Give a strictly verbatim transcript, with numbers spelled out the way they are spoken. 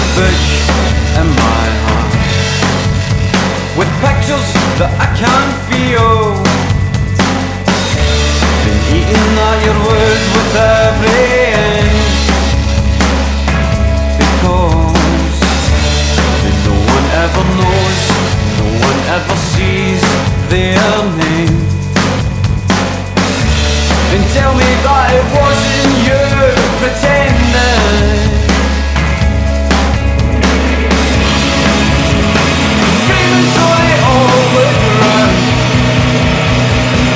fish in my heart, with pictures that I can't feel.